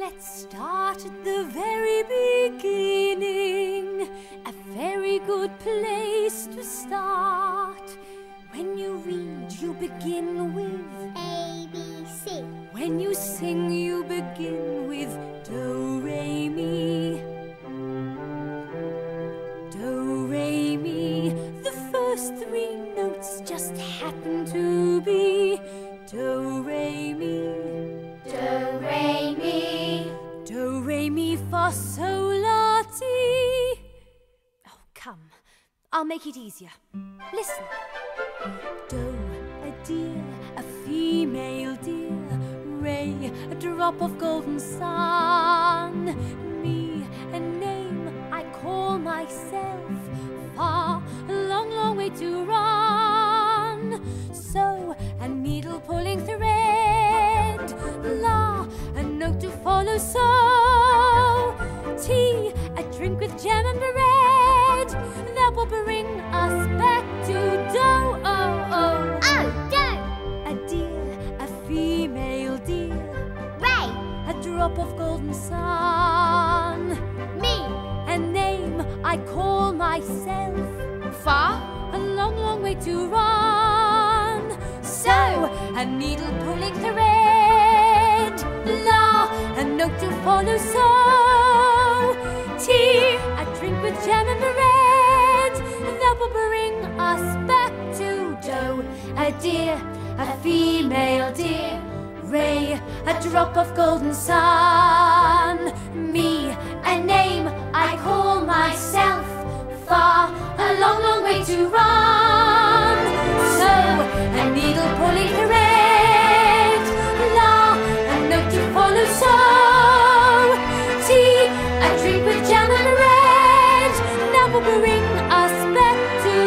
Let's start at the very beginning. A very good place to start. When you read, you begin with A, B, C. When you sing, you begin with Do, Re, Mi. Do, Re, Mi. The first three notes just happen to be Do, Re, Mi. Do, Re, Mi. Do, Re, Mi, Fa, Sol, La, Ti. Oh, come. I'll make it easier. Listen. Do, a deer, a female deer. Re, a drop of golden sun. Mi, a name I call myself. Fa, a long, long way to run. So, a needle pulling thread. La, a note to follow. So, tea, a drink with jam and bread. That will bring us back to do. Oh, oh. Oh, do. A deer, a female deer. Re, A drop of golden sun. Mi. A name I call myself. Fa. A long, long way to run. So, a needle pulling thread. La, a note to follow. So, tea, a drink with jam and bread. That will bring us back to do. A deer, a female deer. Re, a drop of golden sun. Mi, a name I call myself. Fa, a long, long way to run. So, a needle pulling thread. La, a note to follow. So, tea, a drink with jam and bread. That will bring us back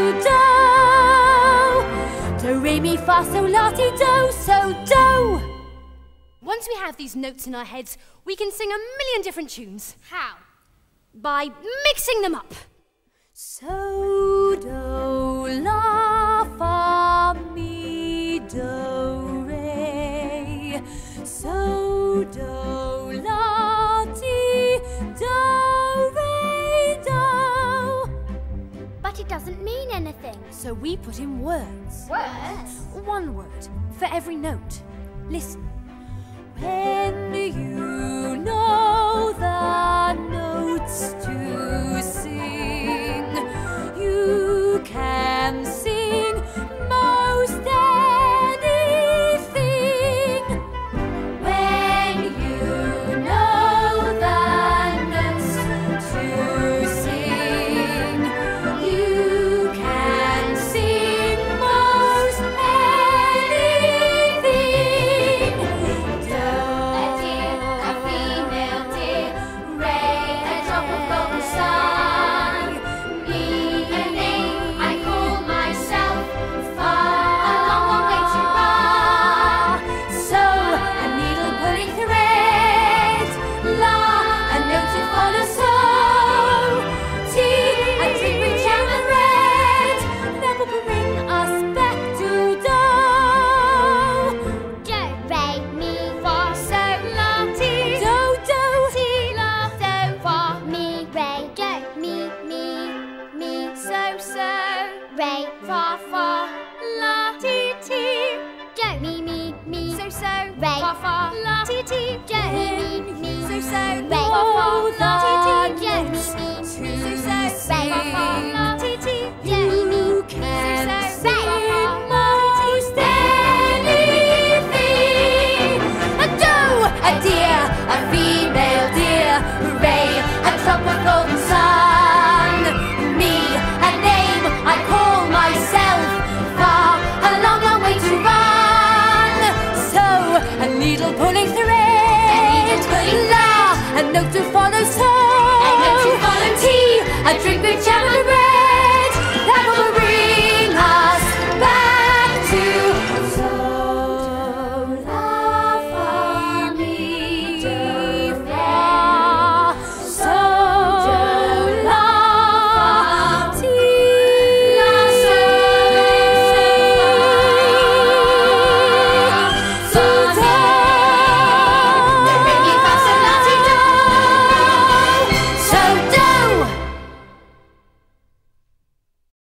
to do. Do, Re, Mi, Fa, Sol, La, Ti, Do. So, do. Once we have these notes in our heads, we can sing a million different tunes. How? By mixing them up. So, do, la, fa, mi, do, re. So, do, la, ti, do, re, do. But it doesn't mean anything. So we put in words. Words? One word for every note. Listen. When you know the notes to sing, you can sing most anything. When you know the notes to sing, you can sing most anything. Do, A deer, a female deer. Re, a drop of golden sun. Mi, a name I call myself. Fa, a long, long way to run. So, a needle pulling thread. La, a note to follow. So, tea, a drink with jam and bread. That will bring us back to do. Do, Re, Mi, Fa, Sol, La, Ti. Do, do. Ti, La, Do, Fa, Mi, Re, Do, Mi, So, Re, Fa, La, Ti, Do, Mi, So, Re, Fa, La, Ti, Do, Mi, So, Re, oh, Fa, La, the